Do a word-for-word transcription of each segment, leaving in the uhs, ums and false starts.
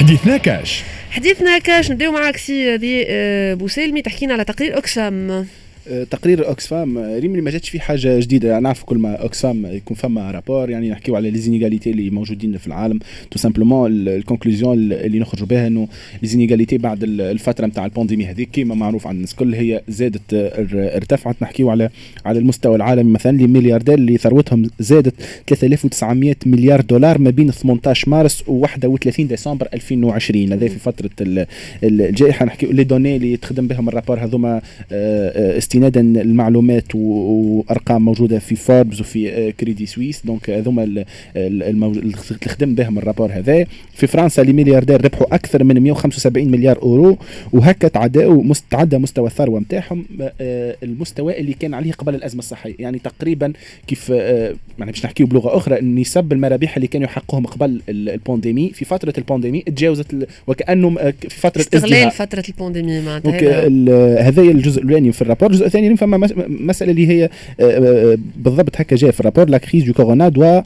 حديثنا كاش حديثنا كاش نبداو معاك سي هذه بوسلمي تحكينا على تقرير اوكسفام. تقرير اوكسفام ريم ما جاتش فيه حاجه جديده، يعني نعرف كل ما اوكسفام يكون فما رابور يعني نحكيو على ليزينيغاليتي اللي موجودين في العالم. تو سامبلومون الكونكلوزيون اللي نخرجوا بها انه ليزينيغاليتي بعد الفتره نتاع البانديمي هذيك كيما معروف عند الناس الكل هي زادت ارتفعت. نحكيو على على المستوى العالمي مثلا لي ملياردير اللي ثروتهم زادت ثلاثة آلاف وتسعمائة مليار دولار ما بين ثمانية عشر مارس و واحد وثلاثين ديسمبر ألفين وعشرين، هذا في فتره الجائحه. نحكيو لي دوني اللي تخدم بهم الرابور هذوما استنادا المعلومات وارقام موجوده في فوربس وفي كريدي سويس، دونك هذوما اللي خدم بهم الرابور هذا. في فرنسا لي ملياردير ربحوا اكثر من مئة وخمسة وسبعين مليار اورو، وهكا تعداوا مستعدى مستوى الثروه نتاعهم المستوى اللي كان عليه قبل الازمه الصحيه، يعني تقريبا كيف يعني باش نحكيو بلغه اخرى نسب المرابح اللي كانوا يحققوهم قبل البانديمي في فتره البانديمي تجاوزت وكانه في فتره استغلال فتره البانديمي معناتها. هذا الجزء الاولاني في الرابور. الجزء الثاني فما مساله اللي هي بالضبط هكا جاء في الرابور لا كريز دو كورونا دوا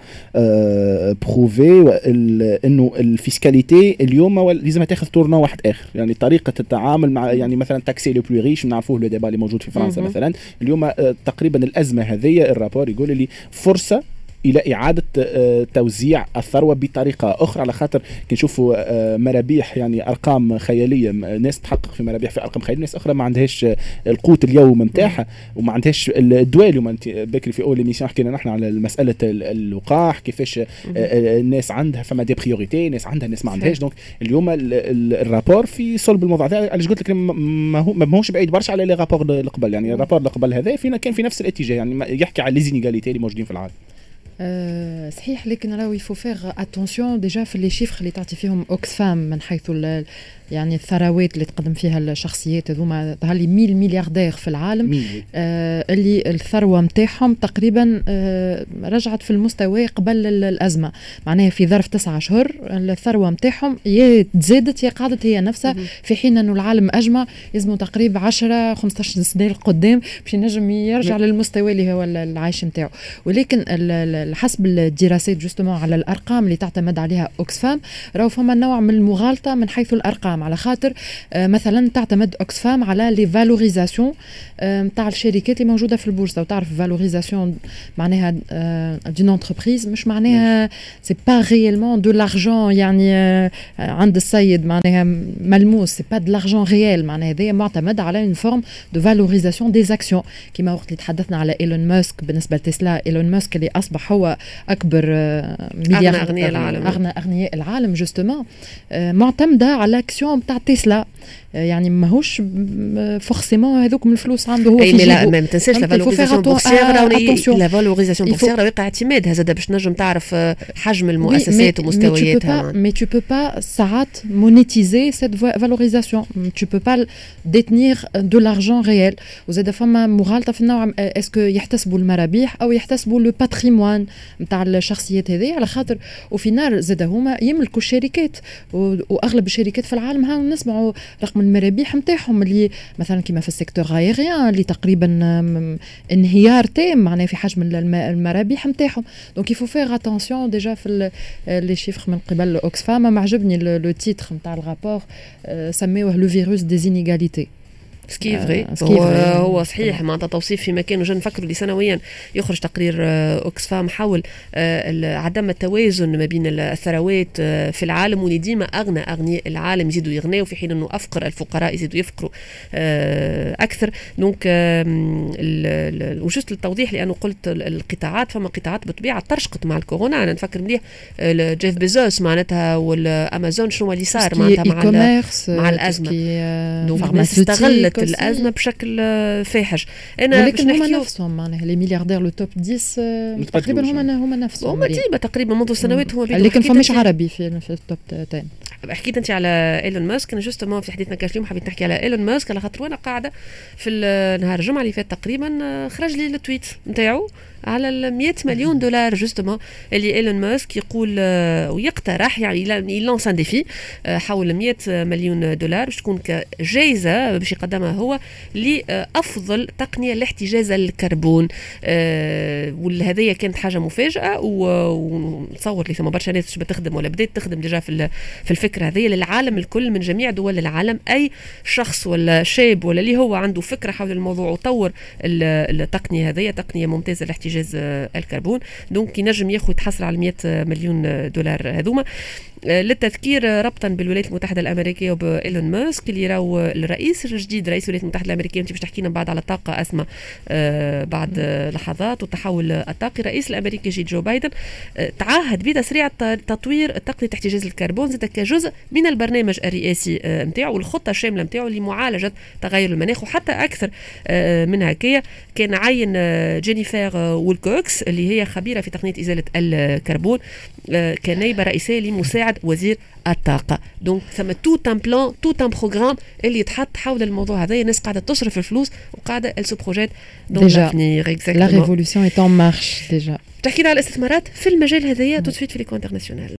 بروفي انه الفيسكاليتي اليوم لازم تاخذ تورنا واحد اخر، يعني طريقه التعامل مع يعني مثلا تاكسي لو بلو ريش نعرفوه لو ديبا اللي موجود في فرنسا مثلا اليوم. تقريبا الازمه هذه الرابور يقول لي فرصه الى اعاده توزيع الثروه بطريقه اخرى، على خاطر كي نشوفوا مرابيح يعني ارقام خياليه، ناس تحقق في مرابيح في ارقام خياليه، ناس اخرى ما عندهاش القوت اليوم نتاعها وما عندهاش الدواء. اليوم انت بكري في اول ايميسيون حكينا نحن على مساله اللقاح كيفاش الناس عندها فما دي بريوريتي، ناس عندها ناس ما عندهاش. دونك اليوم الرابور في صلب الموضوع هذا. علاش قلت لك ما هو ماهوش بعيد برشا على لي رابور اللي قبل، يعني الرابور اللي قبل هذا فينا كان في نفس الاتجاه، يعني يحكي على ليزينيغاليتي اللي موجودين في العالم. أه صحيح، لكن راهو يفو فيغ اتونسيون ديجا في لي شيفر اللي تعطي فيهم اوكسفام من حيث يعني الثروات اللي تقدم فيها الشخصيات هذوما ظهر لي مية ملياردير في العالم آه اللي الثروه نتاعهم تقريبا آه رجعت في المستوى قبل الازمه، معناها في ظرف تسعة اشهر الثروه نتاعهم يا تزادت يا قعدت هي نفسها، في حين انه العالم اجمع يلزموا تقريبا عشرة خمسة عشر سنه لقدام باش ينجم يرجع للمستوى اللي هو العيش نتاعو. ولكن حسب الدراسات جوستومون على الارقام اللي تعتمد عليها اوكسفام راهو فما نوع من المغالطه من حيث الارقام، على خاطر آه مثلا تعتمد اوكسفام على لي فالوريزاسيون نتاع آه الشركات اللي موجوده في البورصه، وتعرف فالوريزاسيون معناها دون انتربريز مش معناها سي با ريالمون دو لارجون، يعني آه عند السيد معناها ملموس، سي با دو لارجون ريال، معناها هذا معتمد على اون فورم دو فالوريزاسيون دي زاكسيون. كما وقت اللي تحدثنا على ايلون ماسك بالنسبه لتسلا، ايلون ماسك اللي اصبح هو اكبر مليار اغنى العالم اغنى اغنياء العالم جوستومون معتمده على اكسيون تاع تسلا، يعني ماهوش فورسيمون هذوك من الفلوس عنده هو في جيبه. لا ما تنساش لا فالوريزاسيون بورسيير، لا فالوريزاسيون بورسيير راهي اعتمادها زاد باش نجم تعرف حجم المؤسسات ومستوياتها. مي tu peux pas ساعات مونيتيزي cette valorisation, tu peux pas détenir de l'argent réel. وزاد فما مغالطه في النوع، اسكو يحتسبوا المرابح او يحتسبوا لو باتريمون نتاع الشخصيات هذه، على خاطر وفينال زاد هما يملكوا الشركات، واغلب الشركات في العالم ها نسمعوا رقم المرابح نتاعهم اللي مثلا كما في السيكتور ايريان اللي تقريبا انهيار تام معناه في حجم المرابح نتاعهم. دونك يفو فيغ اتونسيون ديجا في لي شيفر من قبل اوكسفام. ما عجبني لو تيتر نتاع الرابور سميوه لو فيروس دي زينيغاليتي. سكي فري هو, هو صحيح معناتها توصيف في مكان. وجا نفكروا اللي سنويا يخرج تقرير اوكسفام حول عدم التوازن ما بين الثروات في العالم، واللي ديما اغنى اغنياء العالم يزيدوا يغنوا في حين انه افقر الفقراء يزيدوا يفقروا اكثر. دونك وجست للتوضيح لانه قلت القطاعات، فما قطاعات بالطبيعه ترشقت مع الكورونا. انا نفكر مليح جيف بيزوس معناتها والامازون شنو اللي صار معناتها مع مع الازمه، دونك استغلت الازمه بشكل فاحش. انا ولكن هما نفسهم معناها لي ملياردير لو توب عشرة تقريبا هما هما نفسهم هما ديما تقريبا منذ سنوات هما بيدوا. لكن فماش عربي في في التوب عشرة. حكيت انت على ايلون ماسك، انا جوستومون في حديثنا كاش اليوم حبيت نحكي على ايلون ماسك على خاطر وانا قاعده في نهار الجمعه اللي فات تقريبا خرج لي التويت نتاعو على ال مئة مليون دولار جوستومون اللي ايلون ماسك يقول ويقترح يعني يلانس ان ديفي حول مئة مليون دولار باش تكون كجائزه باش يقدمها هو لافضل تقنيه لاحتجاز الكربون. وهذه كانت حاجه مفاجاه ونتصور لي ثم برشا ناس بتخدم ولا بدات تخدم ديجا في في الفكره هذه للعالم الكل من جميع دول العالم. اي شخص ولا شاب ولا اللي هو عنده فكره حول الموضوع وطور التقنيه هذه تقنيه ممتازه لاحتجاز الكربون دونك ينجم ياخذ يتحصل على مئة مليون دولار هذوما. للتذكير ربطا بالولايات المتحده الامريكيه وبايلون ماسك اللي راهو الرئيس الجديد رئيس الولايات المتحده الامريكيه انت باش تحكي لنا بعد على الطاقه اسمى بعد لحظات والتحول الطاقي. الرئيس الامريكي جي جو بايدن تعهد بتسريع تطوير تقنيه احتجاز الكربون زاد كجزء من البرنامج الرئاسي نتاعو والخطه الشامله نتاعو لمعالجه تغير المناخ. وحتى اكثر من هكايا كان عين جينيفر وولكوكس اللي هي خبيره في تقنيه ازاله الكربون كنائبه رئيسيه لمساعد وزير الطاقه. دونك ثم توت ان بلان توت ان بروغرام اللي يتحط حول الموضوع هذا. الناس قاعده تصرف الفلوس وقاعده ال سو بروجيت دون لافنير اكزاكتومون لا ريفولوشن ايت ان مارش ديجا. تحكينا على الاستثمارات في المجال هذايا تو سويت في ليكو انترناسيونال.